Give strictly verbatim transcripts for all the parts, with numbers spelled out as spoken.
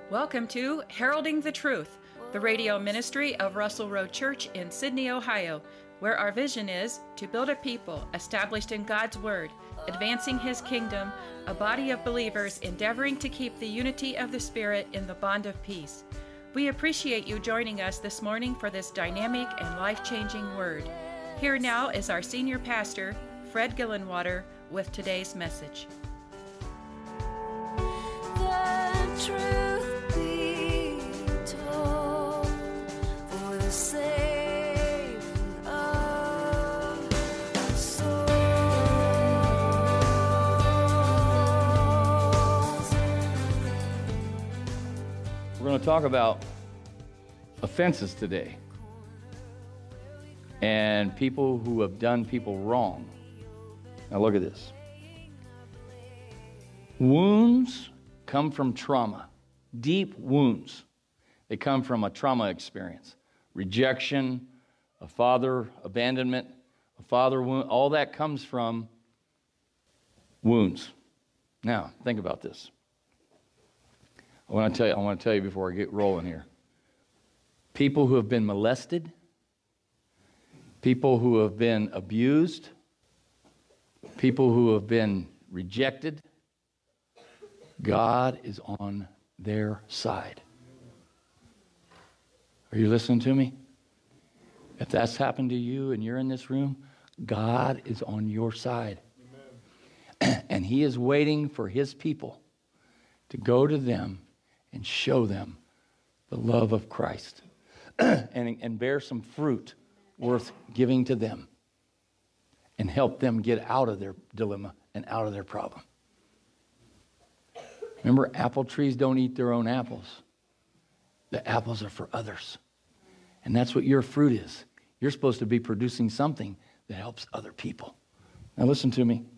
Welcome to Heralding the Truth, the radio ministry of Russell Road Church in Sydney, Ohio, where our vision is to build a people established in God's Word, advancing His kingdom, a body of believers endeavoring to keep the unity of the Spirit in the bond of peace. We appreciate you joining us this morning for this dynamic and life-changing word. Here now is our senior pastor, Fred Gillenwater, with today's message. The truth be told, for the saving of souls. We're going to talk about offenses today and people who have done people wrong. Now look at this. Wounds come from trauma, deep wounds. They come from a trauma experience. Rejection, a father abandonment, a father wound, all that comes from wounds. Now, think about this. I want to tell you, I want to tell you before I get rolling here. People who have been molested, people who have been abused, people who have been rejected, God is on their side. Are you listening to me? If that's happened to you and you're in this room, God is on your side. Amen. And He is waiting for His people to go to them and show them the love of Christ and, and bear some fruit worth giving to them and help them get out of their dilemma and out of their problem. Remember, apple trees don't eat their own apples. The apples are for others. And that's what your fruit is. You're supposed to be producing something that helps other people. Now listen to me.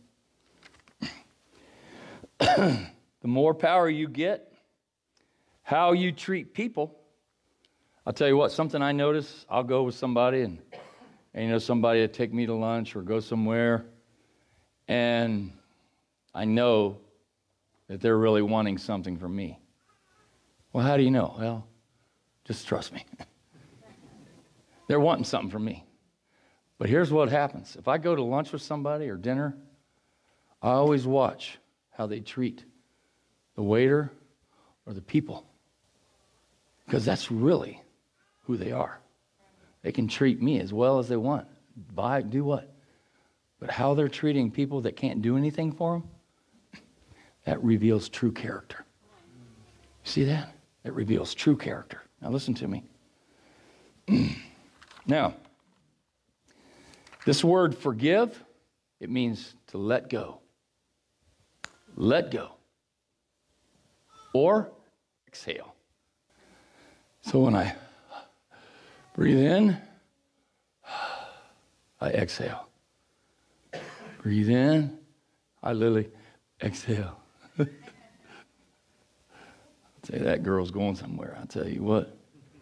The more power you get, how you treat people. I'll tell you what, something I notice, I'll go with somebody and, and you know, somebody will take me to lunch or go somewhere, and I know that they're really wanting something from me. Well, how do you know? Well, just trust me. They're wanting something from me. But here's what happens. If I go to lunch with somebody or dinner, I always watch how they treat the waiter or the people. Because that's really who they are. They can treat me as well as they want. Buy, do what? But how they're treating people that can't do anything for them, that reveals true character. You see that? It reveals true character. Now listen to me. Now, this word forgive, it means to let go. Let go. Or exhale. So when I breathe in, I exhale. Breathe in, I literally exhale. I'll tell you, that girl's going somewhere. I'll tell you what.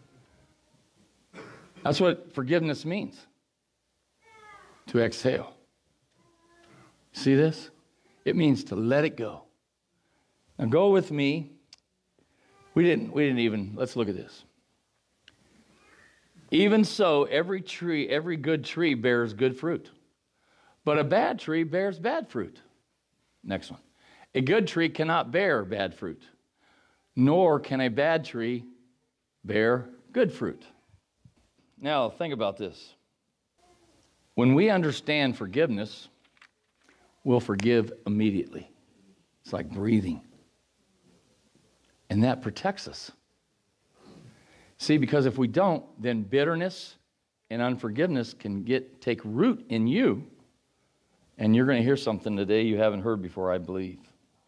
That's what forgiveness means. To exhale. See this? It means to let it go. Now go with me. We didn't, we didn't even, let's look at this. Even so, every tree, every good tree bears good fruit. But a bad tree bears bad fruit. Next one. A good tree cannot bear bad fruit, nor can a bad tree bear good fruit. Now, think about this. When we understand forgiveness, we'll forgive immediately. It's like breathing. And that protects us. See, because if we don't, then bitterness and unforgiveness can get take root in you, and you're going to hear something today you haven't heard before, I believe.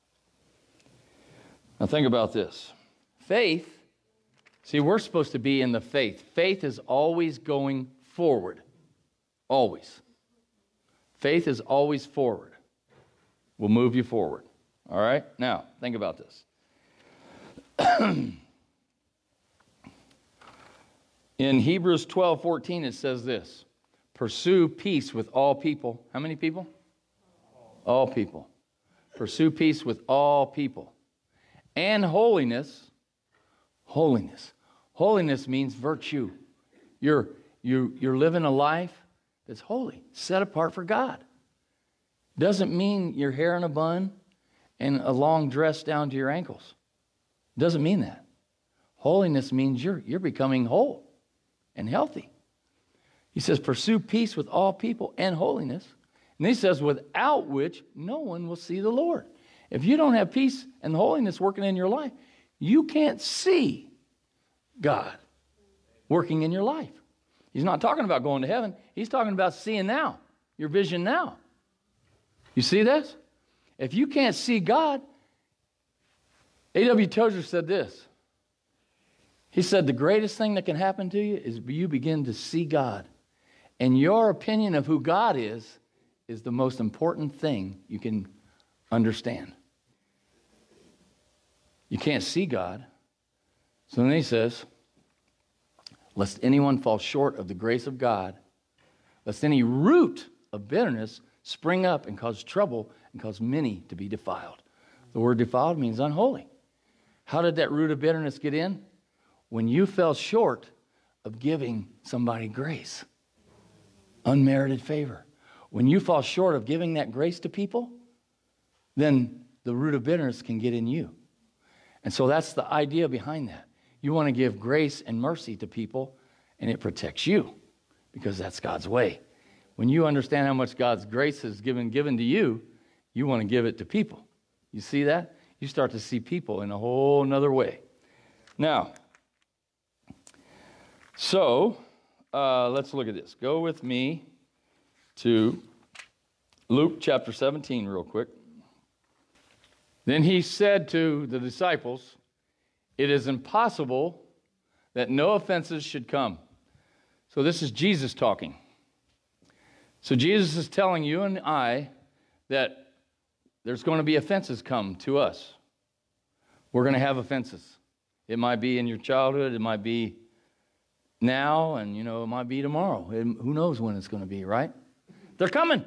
Now think about this. Faith, see, we're supposed to be in the faith. Faith is always going forward. Always. Faith is always forward. Will move you forward. All right? Now, think about this. In Hebrews twelve fourteen, it says this. Pursue peace with all people. How many people? All people. Pursue peace with all people. And holiness, Holiness. Holiness means virtue. You're, you, you're living a life that's holy, set apart for God. Doesn't mean your hair in a bun and a long dress down to your ankles. Doesn't mean that. Holiness means you're, you're becoming whole and healthy. He says, pursue peace with all people and holiness. And he says, without which no one will see the Lord. If you don't have peace and holiness working in your life, you can't see God working in your life. He's not talking about going to heaven. He's talking about seeing now, your vision now. You see this? If you can't see God, A W Tozer said this. He said, the greatest thing that can happen to you is you begin to see God. And your opinion of who God is, is the most important thing you can understand. You can't see God. So then he says, lest anyone fall short of the grace of God, lest any root of bitterness spring up and cause trouble and cause many to be defiled. The word defiled means unholy. How did that root of bitterness get in? When you fell short of giving somebody grace, unmerited favor. When you fall short of giving that grace to people, then the root of bitterness can get in you. And so that's the idea behind that. You want to give grace and mercy to people, and it protects you because that's God's way. When you understand how much God's grace has given given to you, you want to give it to people. You see that? You start to see people in a whole nother way. Now, so uh, let's look at this. Go with me to Luke chapter seventeen real quick. Then he said to the disciples, it is impossible that no offenses should come. So this is Jesus talking. So Jesus is telling you and I that there's going to be offenses come to us. We're going to have offenses. It might be in your childhood. It might be now, and, you know, it might be tomorrow. It, who knows when it's going to be, right? They're coming.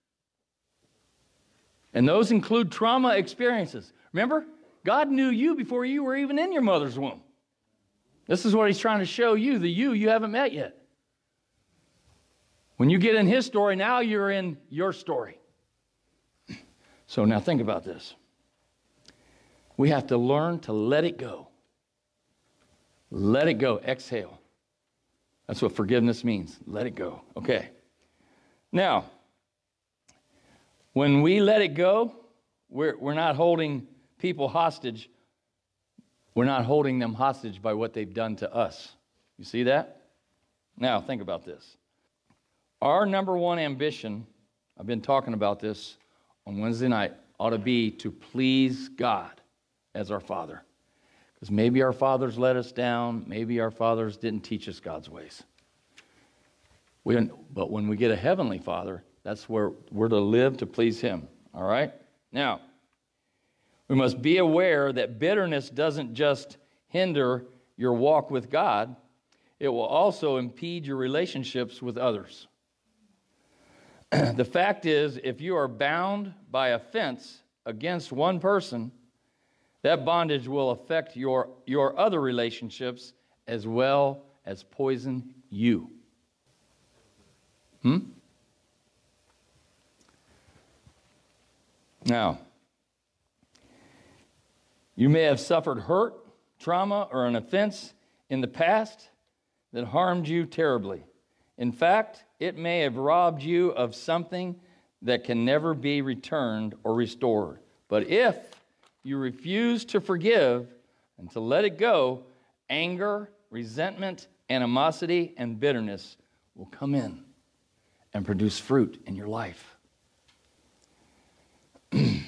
And those include trauma experiences. Remember, God knew you before you were even in your mother's womb. This is what he's trying to show you, the you you haven't met yet. When you get in his story, now you're in your story. So now think about this. We have to learn to let it go. Let it go. Exhale. That's what forgiveness means. Let it go. Okay. Now, when we let it go, we're, we're not holding people hostage. We're not holding them hostage by what they've done to us. You see that? Now, think about this. Our number one ambition, I've been talking about this on Wednesday night, ought to be to please God as our Father. Because maybe our fathers let us down. Maybe our fathers didn't teach us God's ways. We, but when we get a heavenly Father, that's where we're to live to please him. All right? Now, we must be aware that bitterness doesn't just hinder your walk with God. It will also impede your relationships with others. The fact is, if you are bound by offense against one person, that bondage will affect your, your other relationships as well as poison you. Hmm? Now, you may have suffered hurt, trauma, or an offense in the past that harmed you terribly. In fact, it may have robbed you of something that can never be returned or restored. But if you refuse to forgive and to let it go, anger, resentment, animosity, and bitterness will come in and produce fruit in your life. And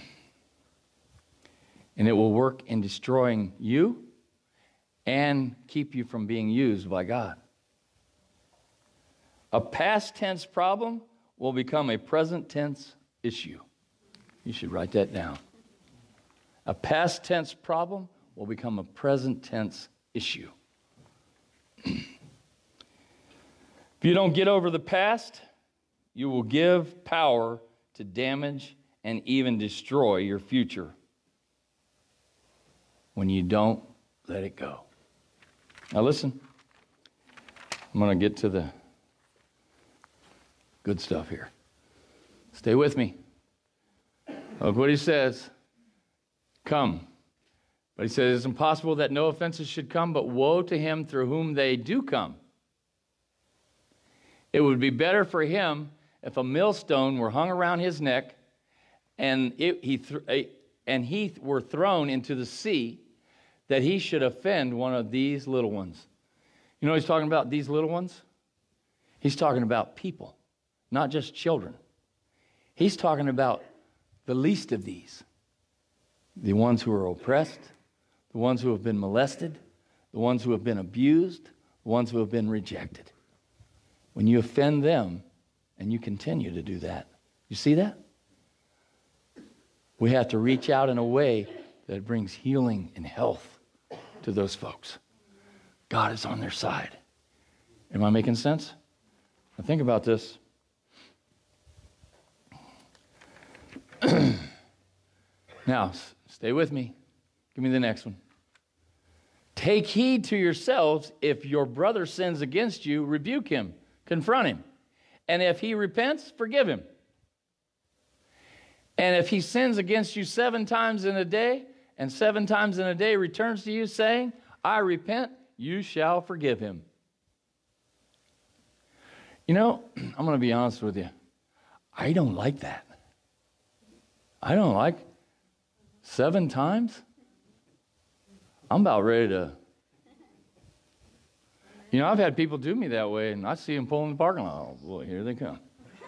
it will work in destroying you and keep you from being used by God. A past tense problem will become a present tense issue. You should write that down. A past tense problem will become a present tense issue. If you don't get over the past, you will give power to damage and even destroy your future when you don't let it go. Now listen. I'm going to get to the good stuff here. Stay with me. Look what he says. Come. But he says, it's impossible that no offenses should come, but woe to him through whom they do come. It would be better for him if a millstone were hung around his neck and it, he th- and he were thrown into the sea, that he should offend one of these little ones. You know what he's talking about, these little ones? He's talking about people, not just children. He's talking about the least of these, the ones who are oppressed, the ones who have been molested, the ones who have been abused, the ones who have been rejected. When you offend them, and you continue to do that, you see that? We have to reach out in a way that brings healing and health to those folks. God is on their side. Am I making sense? Now think about this. Now, stay with me. Give me the next one. Take heed to yourselves. If your brother sins against you, rebuke him, confront him. And if he repents, forgive him. And if he sins against you seven times in a day, and seven times in a day returns to you saying, I repent, you shall forgive him. You know, I'm going to be honest with you. I don't like that. I don't like seven times. I'm about ready to. You know, I've had people do me that way, and I see them pulling the parking lot. Oh, boy, here they come.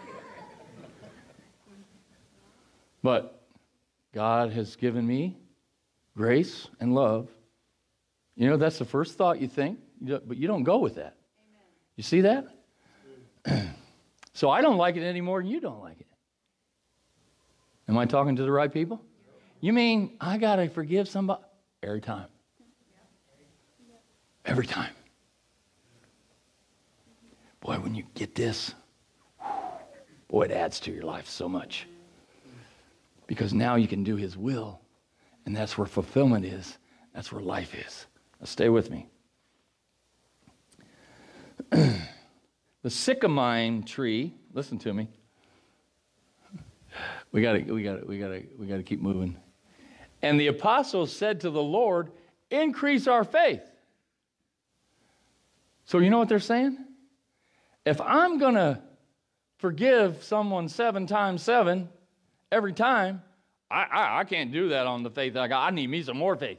But God has given me grace and love. You know, that's the first thought you think, but you don't go with that. Amen. You see that? So I don't like it any more than you don't like it. Am I talking to the right people? You mean I got to forgive somebody every time? Every time. Boy, when you get this, boy, it adds to your life so much. Because now you can do his will, and that's where fulfillment is. That's where life is. Now stay with me. The sycamine tree, listen to me. We got to we got to we got to we got to keep moving. And the apostles said to the Lord, "Increase our faith." So you know what they're saying? If I'm going to forgive someone seven times seven every time, I, I, I can't do that on the faith I got. I need me some more faith.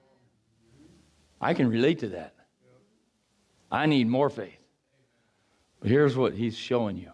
I can relate to that. I need more faith. But here's what he's showing you.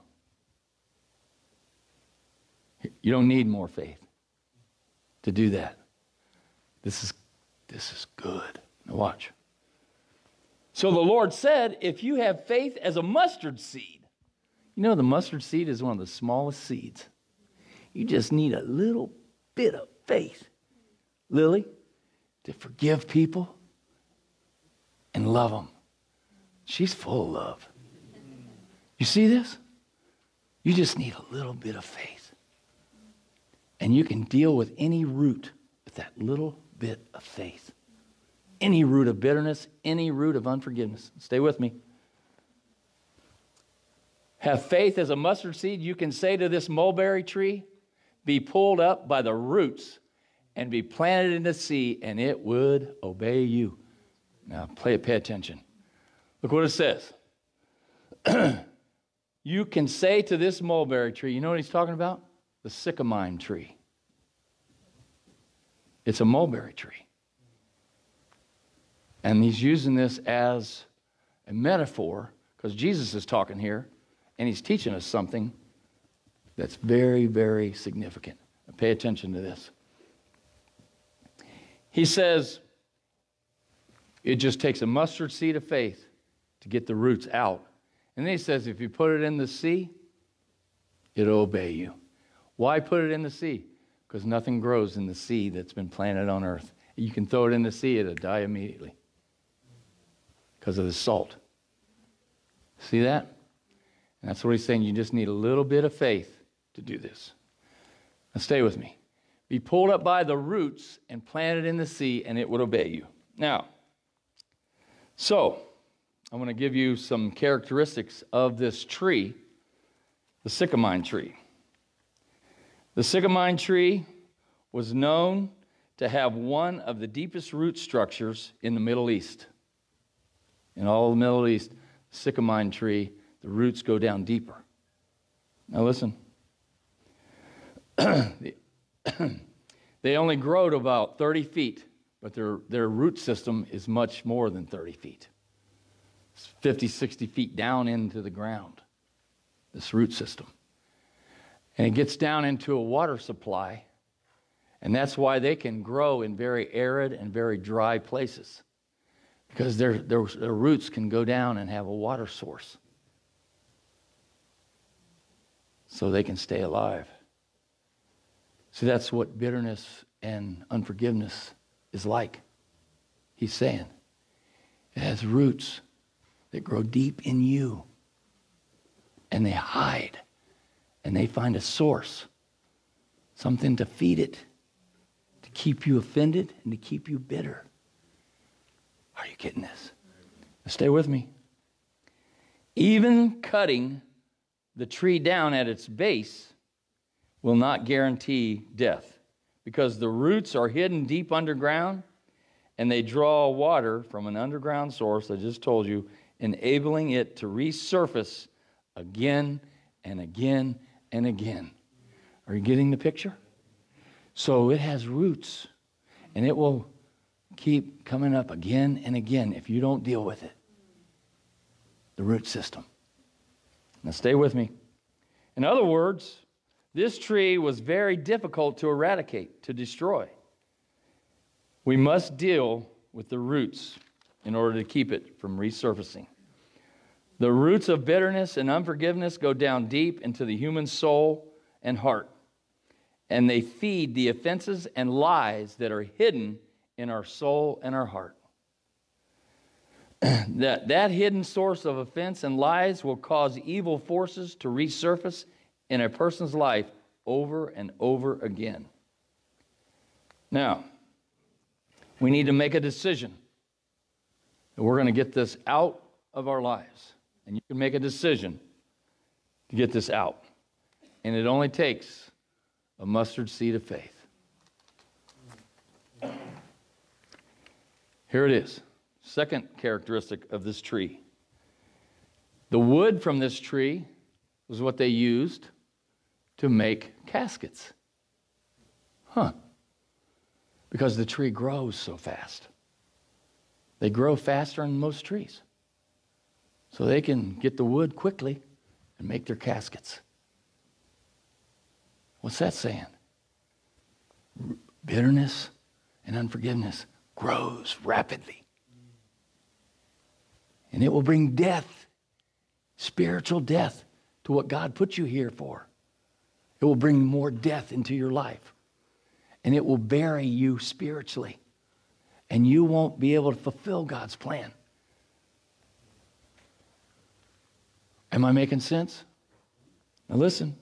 You don't need more faith to do that. This is, this is good. Now watch. So the Lord said, if you have faith as a mustard seed. You know the mustard seed is one of the smallest seeds. You just need a little bit of faith, Lily, to forgive people and love them. She's full of love. You see this? You just need a little bit of faith. And you can deal with any root with that little bit of faith. Any root of bitterness, any root of unforgiveness. Stay with me. Have faith as a mustard seed. You can say to this mulberry tree, be pulled up by the roots and be planted in the sea, and it would obey you. Now, play, pay attention. Look what it says. You can say to this mulberry tree, you know what he's talking about? The sycamine tree. It's a mulberry tree. And he's using this as a metaphor because Jesus is talking here and he's teaching us something that's very, very significant. Now pay attention to this. He says it just takes a mustard seed of faith to get the roots out. And then he says if you put it in the sea, it'll obey you. Why put it in the sea? Because nothing grows in the sea that's been planted on earth. You can throw it in the sea, it'll die immediately. Because of the salt. See that? And that's what he's saying. You just need a little bit of faith to do this. Now stay with me. Be pulled up by the roots and planted in the sea, and it would obey you. Now, So, I'm going to give you some characteristics of this tree, the sycamine tree. The sycamine tree was known to have one of the deepest root structures in the Middle East. In all the Middle East, the sycamine tree, the roots go down deeper. Now listen. They only grow to about thirty feet, but their, their root system is much more than thirty feet. It's fifty, sixty feet down into the ground, this root system. And it gets down into a water supply, and that's why they can grow in very arid and very dry places, because their, their, their roots can go down and have a water source, so they can stay alive. See, that's what bitterness and unforgiveness is like. He's saying it has roots that grow deep in you, and they hide, and they find a source, something to feed it, to keep you offended and to keep you bitter. Are you getting this? Now stay with me. Even cutting the tree down at its base will not guarantee death, because the roots are hidden deep underground, and they draw water from an underground source, I just told you, enabling it to resurface again and again and again. Are you getting the picture? So it has roots, and it will keep coming up again and again if you don't deal with it. The root system. Now stay with me. In other words, this tree was very difficult to eradicate, to destroy. We must deal with the roots in order to keep it from resurfacing. The roots of bitterness and unforgiveness go down deep into the human soul and heart, and they feed the offenses and lies that are hidden in our soul and our heart. that, that hidden source of offense and lies will cause evil forces to resurface in a person's life over and over again. Now, we need to make a decision that we're going to get this out of our lives. And you can make a decision to get this out. And it only takes a mustard seed of faith. Here it is. Second characteristic of this tree. The wood from this tree was what they used to make caskets. Huh. Because the tree grows so fast. They grow faster than most trees. So they can get the wood quickly and make their caskets. What's that saying? Bitterness and unforgiveness grows rapidly. And it will bring death, spiritual death, to what God put you here for. It will bring more death into your life. And it will bury you spiritually. And you won't be able to fulfill God's plan. Am I making sense? Now listen.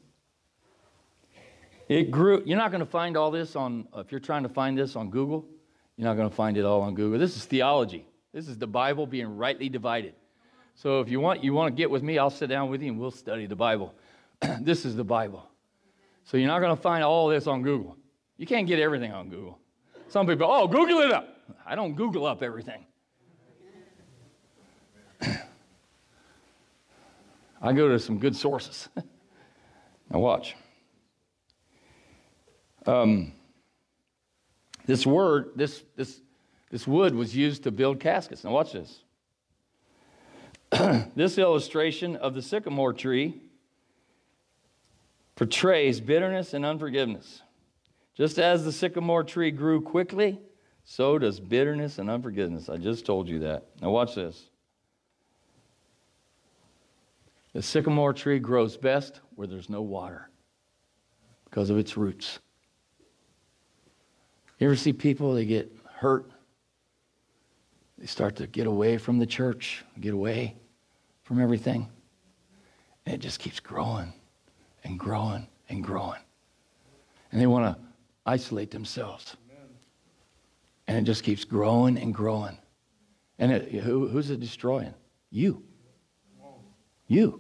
It grew. You're not going to find all this on, if you're trying to find this on Google, you're not going to find it all on Google. This is theology. This is the Bible being rightly divided. So if you want, you want to get with me, I'll sit down with you and we'll study the Bible. This is the Bible. So you're not going to find all this on Google. You can't get everything on Google. Some people, oh, Google it up. I don't Google up everything. I go to some good sources. Now watch. Um, this word, this this this wood was used to build caskets. Now watch this. This illustration of the sycamore tree portrays bitterness and unforgiveness. Just as the sycamore tree grew quickly, so does bitterness and unforgiveness. I just told you that. Now watch this. The sycamore tree grows best where there's no water because of its roots. You ever see people, they get hurt? They start to get away from the church, get away from everything. And it just keeps growing and growing and growing. And they want to isolate themselves. And it just keeps growing and growing. And it, who, who's it destroying? You. You.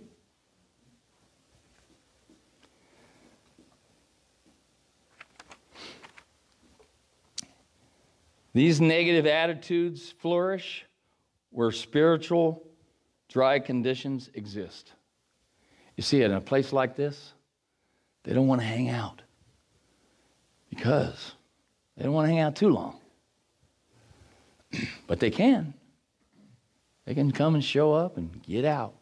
These negative attitudes flourish where spiritual dry conditions exist. You see, in a place like this, they don't want to hang out because they don't want to hang out too long. But they can. They can come and show up and get out.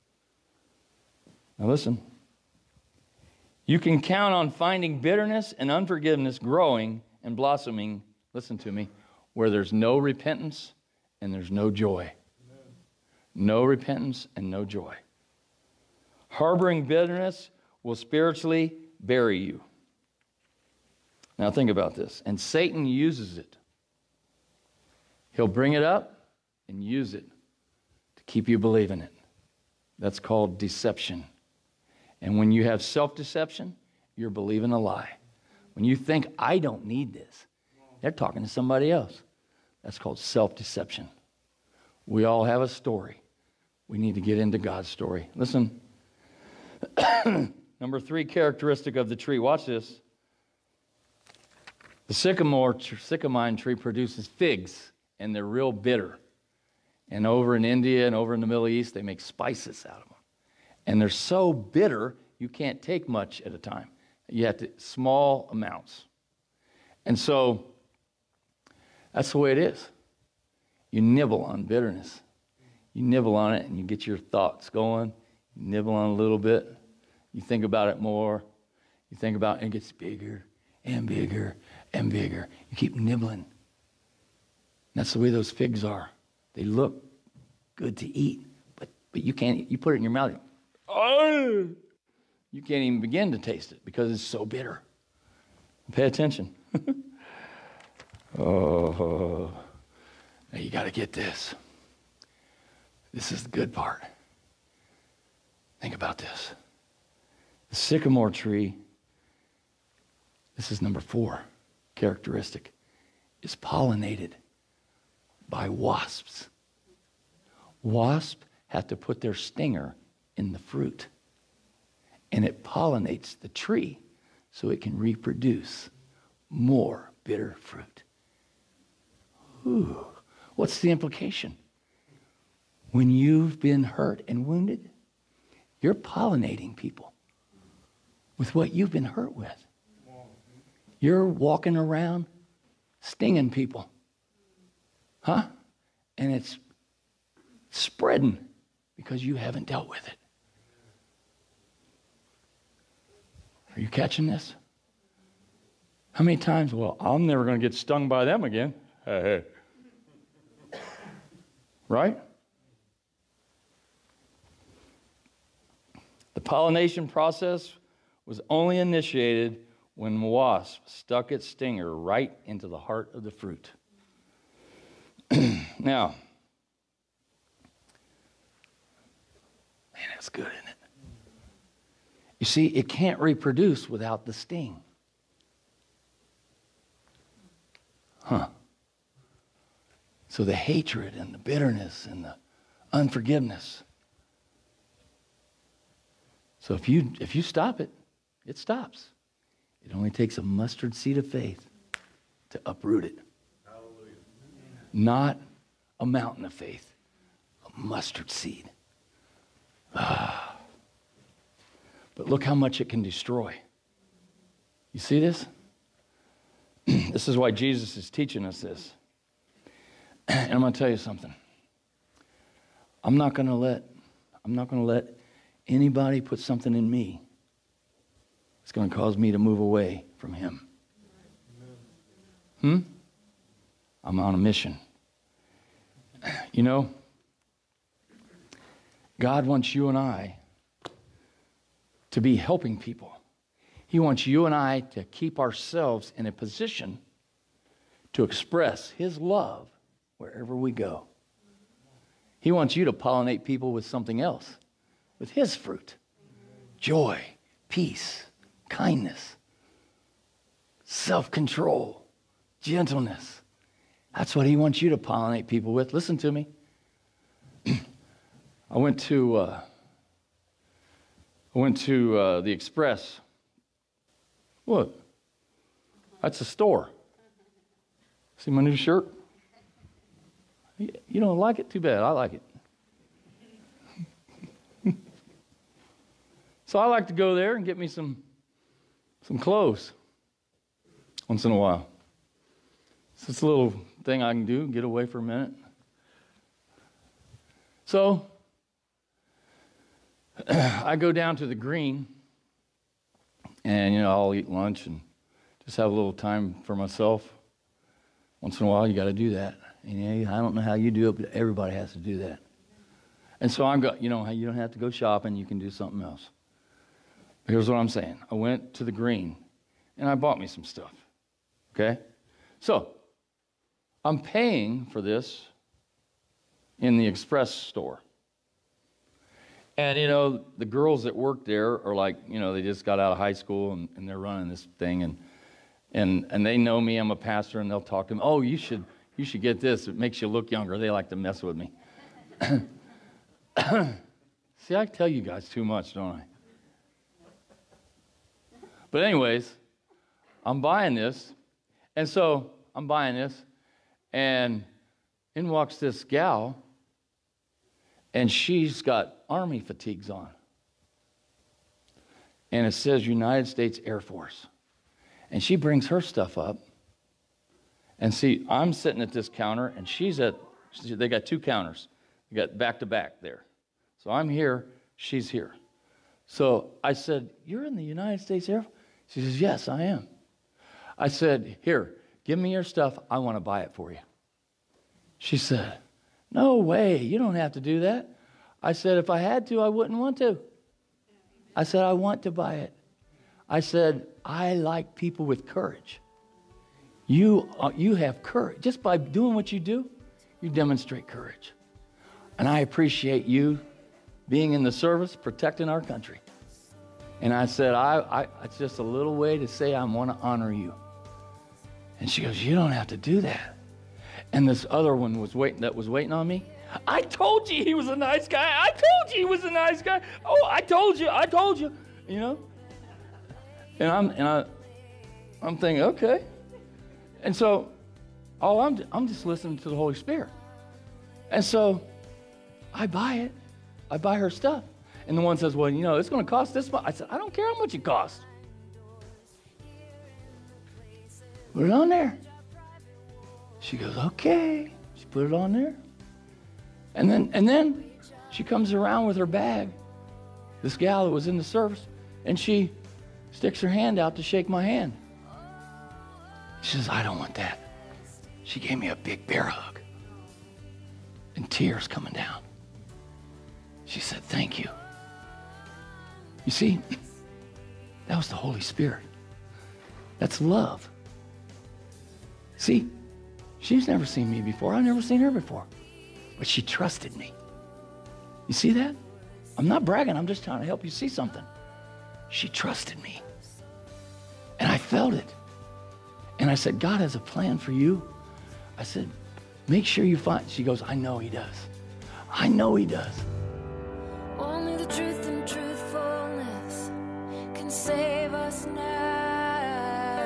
Now listen. You can count on finding bitterness and unforgiveness growing and blossoming, listen to me, where there's no repentance and there's no joy. Amen. No repentance and no joy. Harboring bitterness will spiritually bury you. Now think about this. And Satan uses it. He'll bring it up and use it to keep you believing it. That's called deception. And when you have self-deception, you're believing a lie. When you think, I don't need this, they're talking to somebody else. That's called self-deception. We all have a story. We need to get into God's story. Listen. Number three characteristic of the tree. Watch this. The sycamore, sycamine tree produces figs, and they're real bitter. And over in India and over in the Middle East, they make spices out of them. And they're so bitter, you can't take much at a time. You have to, small amounts. And so, that's the way it is. You nibble on bitterness. You nibble on it and you get your thoughts going. You nibble on a little bit. You think about it more. You think about it and it gets bigger and bigger and bigger. You keep nibbling. That's the way those figs are. They look good to eat, but, but you can't, you put it in your mouth. Oh, you can't even begin to taste it because it's so bitter. Pay attention. Oh, now you got to get this. This is the good part. Think about this. The sycamore tree, this is number four characteristic, is pollinated by wasps. Wasps have to put their stinger in the fruit, and it pollinates the tree so it can reproduce more bitter fruit. Ooh, what's the implication? When you've been hurt and wounded, you're pollinating people with what you've been hurt with. You're walking around stinging people. Huh? And it's spreading because you haven't dealt with it. Are you catching this? How many times? Well, I'm never going to get stung by them again. Hey, hey. Right? The pollination process was only initiated when the wasp stuck its stinger right into the heart of the fruit. Now, man, that's good, isn't it? You see, it can't reproduce without the sting. Huh. So the hatred and the bitterness and the unforgiveness. So if you if you stop it, it stops. It only takes a mustard seed of faith to uproot it. Hallelujah. Not a mountain of faith, a mustard seed. Ah. But look how much it can destroy. You see this? This is why Jesus is teaching us this. And I'm going to tell you something. I'm not going to let I'm not going to let anybody put something in me that's going to cause me to move away from him. Hmm? I'm on a mission. You know, God wants you and I to be helping people. He wants you and I to keep ourselves in a position to express his love wherever we go. He wants you to pollinate people with something else, with his fruit. Joy, peace, kindness, self-control, gentleness. That's what he wants you to pollinate people with. Listen to me. I went to uh, I went to uh, the Express. What? That's a store. See my new shirt? You don't like it? Too bad. I like it. So I like to go there and get me some some clothes once in a while. So it's a little thing I can do, get away for a minute. So I go down to the Green, and you know I'll eat lunch and just have a little time for myself. Once in a while, you got to do that. And you know, I don't know how you do it, but everybody has to do that. And so I'm go, you know, you don't have to go shopping. You can do something else. Here's what I'm saying. I went to the Green, and I bought me some stuff. Okay? So, I'm paying for this in the Express store. And, you know, the girls that work there are like, you know, they just got out of high school, and, and they're running this thing, and and and they know me. I'm a pastor, and they'll talk to me. Oh, you should you should get this. It makes you look younger. They like to mess with me. See, I tell you guys too much, don't I? But anyways, I'm buying this, and so I'm buying this, and in walks this gal, and she's got Army fatigues on. And it says United States Air Force. And she brings her stuff up, and see, I'm sitting at this counter, and she's at, they got two counters. They got back to back there. So I'm here, she's here. So I said, you're in the United States Air Force? She says, yes, I am. I said, here, give me your stuff. I want to buy it for you. She said, no way. You don't have to do that. I said, if I had to, I wouldn't want to. I said, I want to buy it. I said, I like people with courage. You, uh, you have courage. Just by doing what you do, you demonstrate courage. And I appreciate you being in the service, protecting our country. And I said, I, I, it's just a little way to say I want to honor you. And she goes, you don't have to do that. And this other one was waiting, that was waiting on me. I told you he was a nice guy. I told you he was a nice guy. Oh, I told you. I told you. You know. And I'm and I, I'm thinking, okay. And so, oh, I'm I'm just listening to the Holy Spirit. And so, I buy it. I buy her stuff. And the one says, well, you know, it's going to cost this much. I said, I don't care how much it costs. Put it on there. She goes, okay. She put it on there. And then and then she comes around with her bag, this gal that was in the service, and she sticks her hand out to shake my hand. She says, I don't want that. She gave me a big bear hug and tears coming down. She said, thank you. You see, that was the Holy Spirit. That's love. See, she's never seen me before. I've never seen her before. But she trusted me. You see that? I'm not bragging. I'm just trying to help you see something. She trusted me. And I felt it. And I said, God has a plan for you. I said, make sure you find. She goes, I know he does. I know he does. Only the truth and truthfulness can save us now.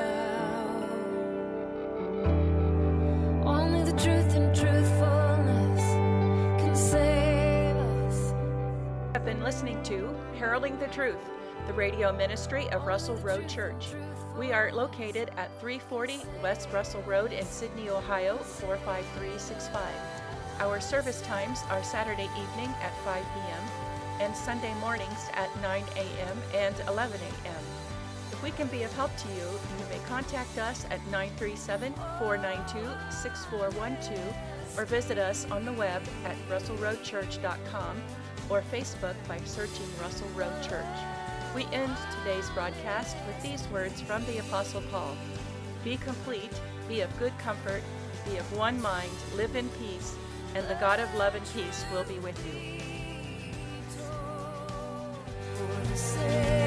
Only the truth and truthfulness can save us. I've been listening to Heralding the Truth, the radio ministry of Russell Road Church. We are located at three forty West Russell Road in Sydney, Ohio, four five three six five. Our service times are Saturday evening at five p.m. and Sunday mornings at nine a.m. and eleven a.m. If we can be of help to you, you may contact us at nine three seven, four nine two, six four one two or visit us on the web at russell road church dot com or Facebook by searching Russell Road Church. We end today's broadcast with these words from the Apostle Paul. Be complete, be of good comfort, be of one mind, live in peace, and the God of love and peace will be with you. For the sake